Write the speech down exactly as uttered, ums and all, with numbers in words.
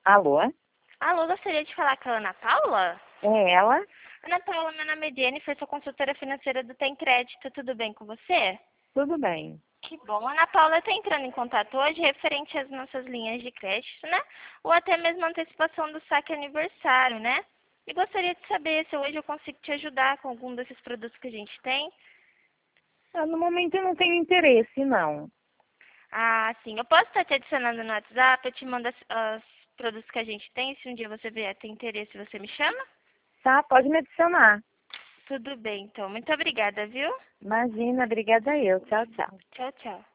Alô? Alô, gostaria de falar com a Ana Paula? É ela? Ana Paula, meu nome é Jennifer, sou consultora financeira do Tem Crédito, tudo bem com você? Tudo bem. Que bom. Ana Paula está entrando em contato hoje referente às nossas linhas de crédito, né? Ou até mesmo a antecipação do saque aniversário, né? E gostaria de saber se hoje eu consigo te ajudar com algum desses produtos que a gente tem. Ah, no momento eu não tenho interesse, não. Ah, sim. Eu posso estar te adicionando no WhatsApp, eu te mando as- os produtos que a gente tem. Se um dia você vier ter interesse, você me chama? Tá, pode me adicionar. Tudo bem, então. Muito obrigada, viu? Imagina, obrigada eu. Tchau, tchau. Tchau, tchau.